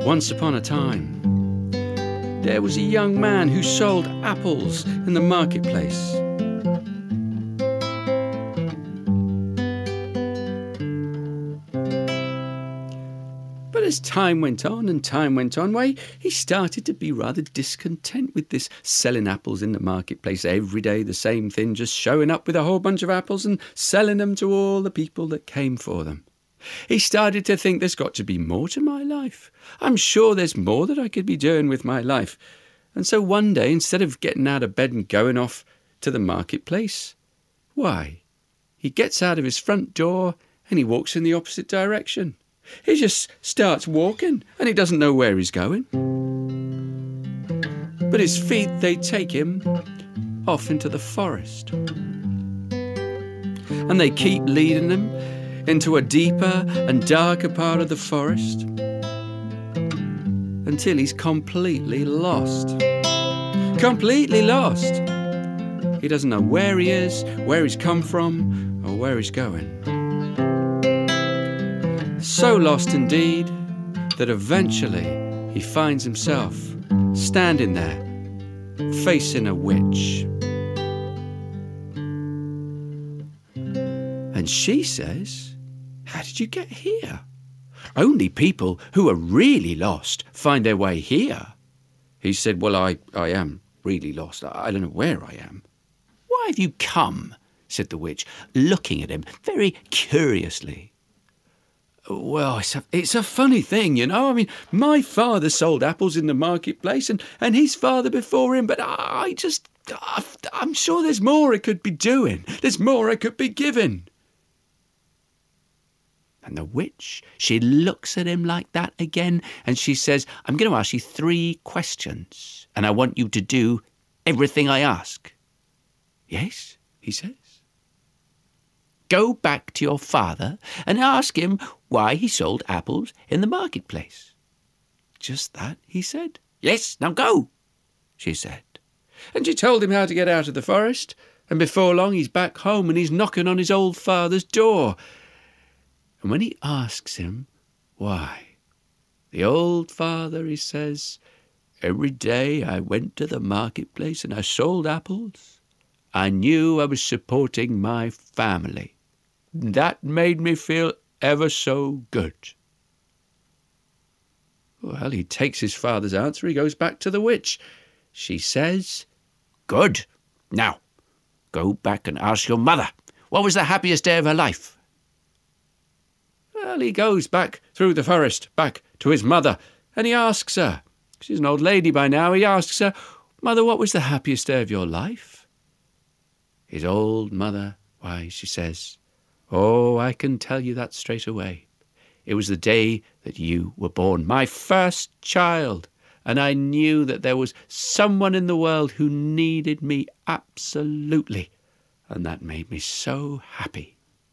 Once upon a time, there was a young man who sold apples in the marketplace. But as time went on and time went on, he started to be rather discontent with this selling apples in the marketplace every day, the same thing, just showing up with a whole bunch of apples and selling them to all the people that came for them. He started to think, there's got to be more to my life. I'm sure there's more that I could be doing with my life. And so one day, instead of getting out of bed and going off to the marketplace, he gets out of his front door and he walks in the opposite direction. He just starts walking and he doesn't know where he's going. But his feet, they take him off into the forest. And they keep leading him into a deeper and darker part of the forest until he's completely lost. Completely lost. He doesn't know where he is, where he's come from, or where he's going. So lost indeed that eventually he finds himself standing there facing a witch. And she says, "How did you get here? Only people who are really lost find their way here." He said, "Well, I am really lost. I don't know where I am." "Why have you come?" said the witch, looking at him very curiously. "Well, it's a funny thing, you know. I mean, my father sold apples in the marketplace and his father before him, but I'm sure there's more I could be doing. There's more I could be giving." And the witch, she looks at him like that again, and she says, "I'm going to ask you 3 questions, and I want you to do everything I ask." "Yes," he says. "Go back to your father and ask him why he sold apples in the marketplace." "Just that," he said. "Yes, now go," she said. And she told him how to get out of the forest, and before long he's back home and he's knocking on his old father's door. And when he asks him why, the old father, he says, "Every day I went to the marketplace and I sold apples. I knew I was supporting my family. That made me feel ever so good." Well, he takes his father's answer. He goes back to the witch. She says, "Good. Now, go back and ask your mother, what was the happiest day of her life?" Well, he goes back through the forest, back to his mother, and he asks her. She's an old lady by now. He asks her, "Mother, what was the happiest day of your life?" His old mother, she says, "Oh, I can tell you that straight away. It was the day that you were born, my first child, and I knew that there was someone in the world who needed me absolutely, and that made me so happy."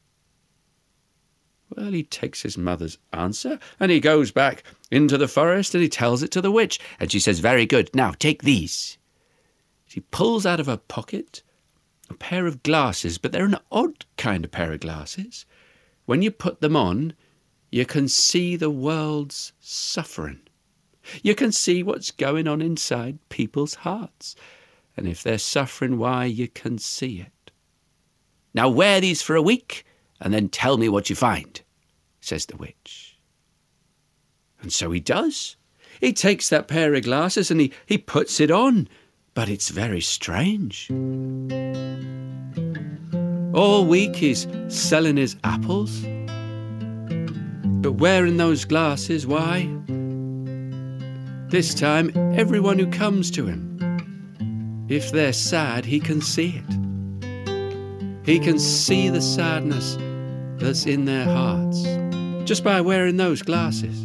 Well, he takes his mother's answer, and he goes back into the forest, and he tells it to the witch, and she says, "Very good, now take these." She pulls out of her pocket a pair of glasses, but they're an odd kind of pair of glasses. When you put them on, you can see the world's suffering. You can see what's going on inside people's hearts. And if they're suffering, you can see it. "Now wear these for a week, and then tell me what you find," says the witch. And so he does. He takes that pair of glasses and he puts it on. But it's very strange. All week he's selling his apples, but wearing those glasses, this time everyone who comes to him, if they're sad, he can see it. He can see the sadness that's in their hearts just by wearing those glasses.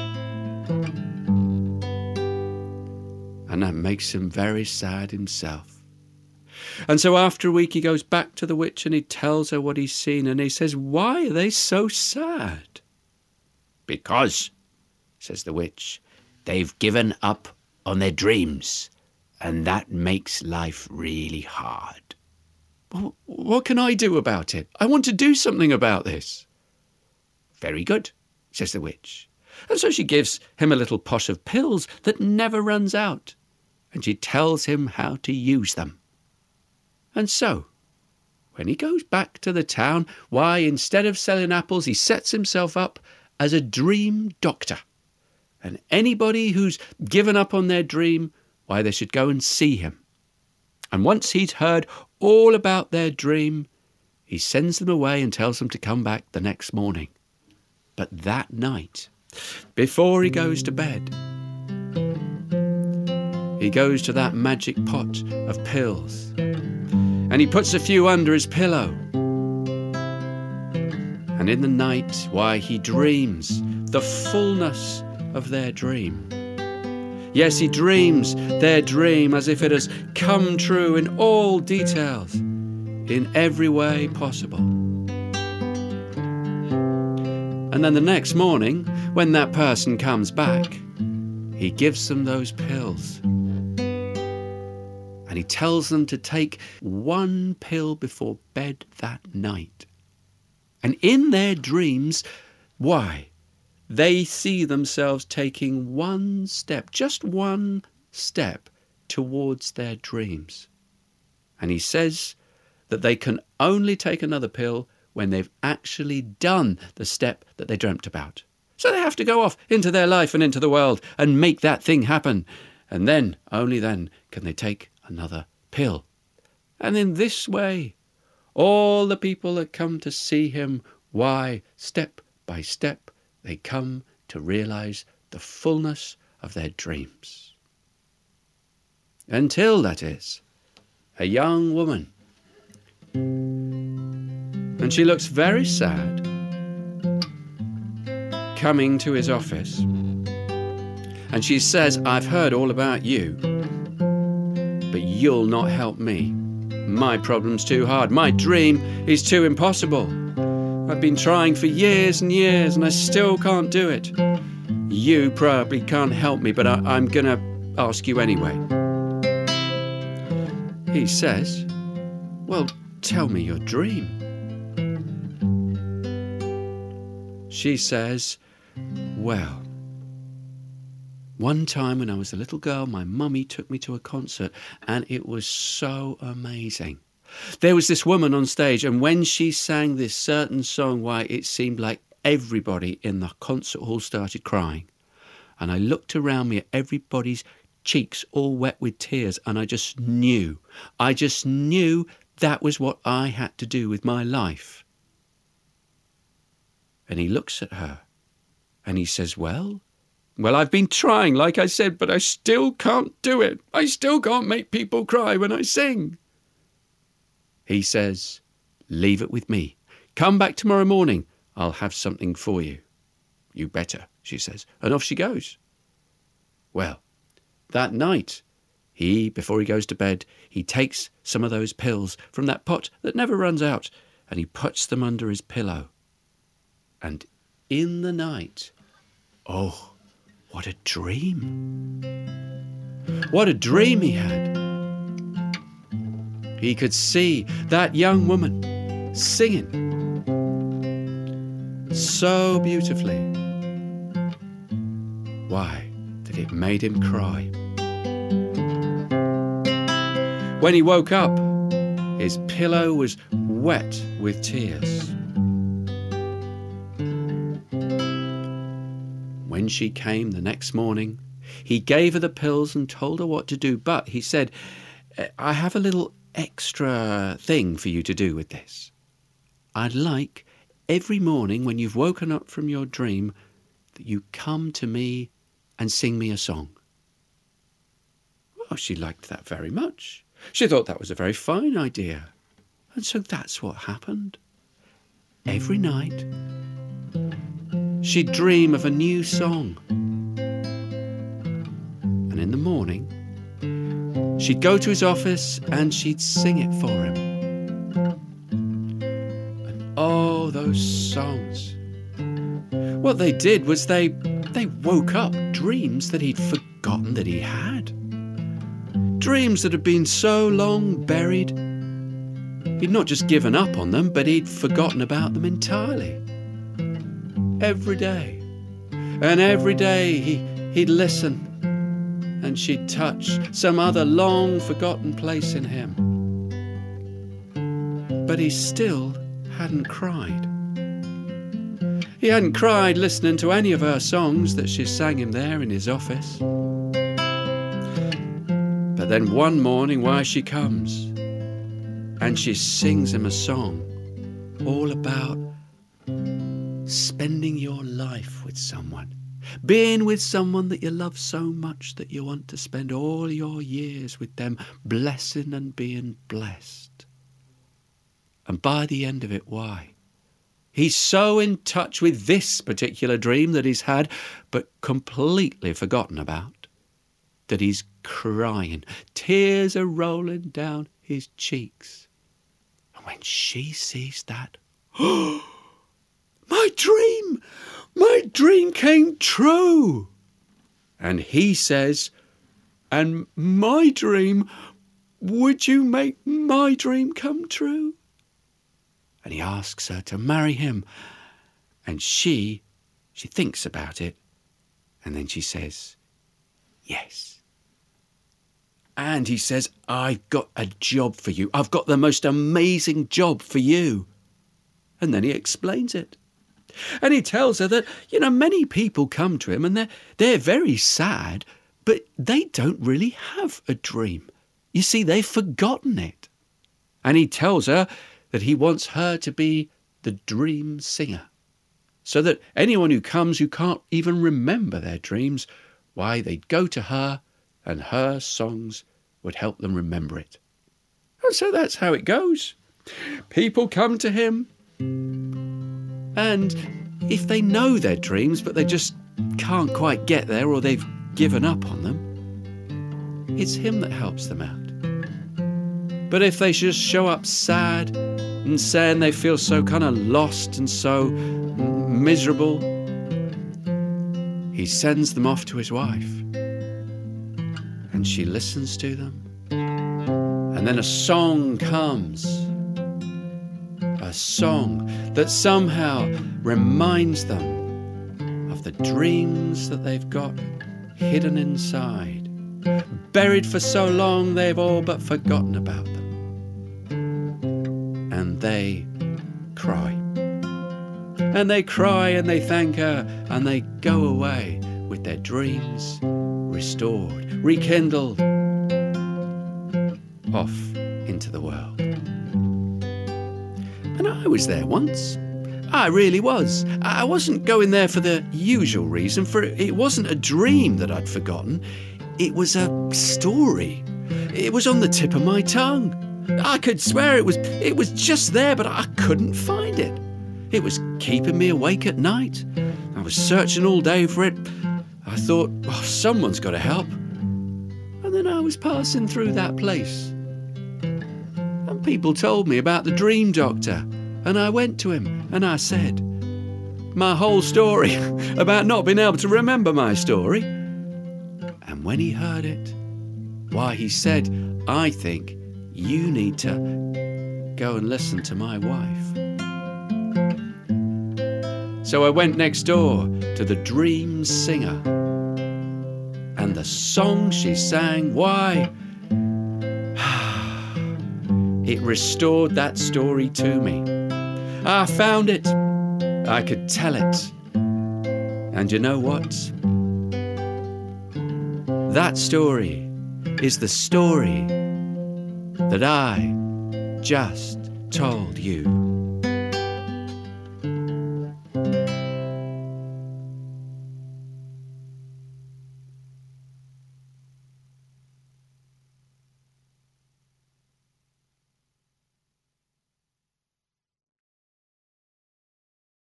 And that makes him very sad himself. And so after a week he goes back to the witch and he tells her what he's seen, and he says, "Why are they so sad?" "Because," says the witch, "they've given up on their dreams, and that makes life really hard." "Well, what can I do about it? I want to do something about this." "Very good," says the witch. And so she gives him a little pot of pills that never runs out, and she tells him how to use them. And so, when he goes back to the town, why, instead of selling apples, he sets himself up as a dream doctor. And anybody who's given up on their dream, why, they should go and see him. And once he's heard all about their dream, he sends them away and tells them to come back the next morning. But that night, before he goes to bed, he goes to that magic pot of pills and he puts a few under his pillow. And in the night, why, he dreams the fullness of their dream. Yes, he dreams their dream as if it has come true in all details, in every way possible. And then the next morning, when that person comes back, he gives them those pills. And he tells them to take one pill before bed that night. And in their dreams, why, they see themselves taking one step, just one step towards their dreams. And he says that they can only take another pill when they've actually done the step that they dreamt about. So they have to go off into their life and into the world and make that thing happen. And then, only then, can they take another pill. And in this way, all the people that come to see him, why, step by step, they come to realize the fullness of their dreams. Until, that is, a young woman. And she looks very sad, coming to his office. And she says, I've heard all about you, but you'll not help me. My problem's too hard. My dream is too impossible. I've been trying for years and years and I still can't do it. You probably can't help me, but I'm going to ask you anyway. He says, well, tell me your dream. She says, well, one time when I was a little girl, my mummy took me to a concert and it was so amazing. There was this woman on stage, and when she sang this certain song, why, it seemed like everybody in the concert hall started crying. And I looked around me at everybody's cheeks all wet with tears, and I just knew that was what I had to do with my life. And he looks at her and he says, well, I've been trying, like I said, but I still can't do it. I still can't make people cry when I sing. He says, leave it with me. Come back tomorrow morning. I'll have something for you. You better, she says. And off she goes. Well, that night, before he goes to bed, he takes some of those pills from that pot that never runs out, and he puts them under his pillow. And in the night, oh, what a dream. What a dream he had. He could see that young woman singing so beautifully. Why, that it made him cry. When he woke up, his pillow was wet with tears. When she came the next morning, he gave her the pills and told her what to do. But he said, I have a little extra thing for you to do with this. I'd like every morning when you've woken up from your dream that you come to me and sing me a song. Well, she liked that very much. She thought that was a very fine idea. And so that's what happened. Every night, she'd dream of a new song. And in the morning, she'd go to his office and she'd sing it for him. And oh, those songs. What they did was they woke up dreams that he'd forgotten that he had. Dreams that had been so long buried, he'd not just given up on them, but he'd forgotten about them entirely. Every day, And every day he'd listen, and she'd touch some other long-forgotten place in him. But he still hadn't cried. He hadn't cried listening to any of her songs that she sang him there in his office. But then one morning, why, she comes and she sings him a song all about spending your life with someone, being with someone that you love so much that you want to spend all your years with them, blessing and being blessed. And by the end of it, why? He's so in touch with this particular dream that he's had, but completely forgotten about, that he's crying. Tears are rolling down his cheeks. And when she sees that, oh, my dream came true. And he says, and my dream, would you make my dream come true? And he asks her to marry him. And she thinks about it. And then she says, yes. And he says, I've got a job for you. I've got the most amazing job for you. And then he explains it. And he tells her that, many people come to him and they're very sad, but they don't really have a dream. You see, they've forgotten it. And he tells her that he wants her to be the dream singer, so that anyone who comes who can't even remember their dreams, why, they'd go to her and her songs would help them remember it. And so that's how it goes. People come to him, and if they know their dreams but they just can't quite get there, or they've given up on them, it's him that helps them out. But if they just show up sad and saying they feel so kind of lost and so miserable, he sends them off to his wife. And she listens to them. And then a song comes. A song that somehow reminds them of the dreams that they've got hidden inside, buried for so long they've all but forgotten about them. And they cry. And they cry and they thank her, and they go away with their dreams restored, rekindled, off into the world. And I was there once. I really was. I wasn't going there for the usual reason, for it wasn't a dream that I'd forgotten. It was a story. It was on the tip of my tongue. I could swear it was just there, but I couldn't find it. It was keeping me awake at night. I was searching all day for it. I thought, oh, someone's got to help. And then I was passing through that place. And people told me about the dream doctor. And I went to him and I said my whole story about not being able to remember my story. And when he heard it, why, he said, I think you need to go and listen to my wife. So I went next door to the dream singer. And the song she sang, why, it restored that story to me. I found it. I could tell it. And you know what? That story is the story that I just told you.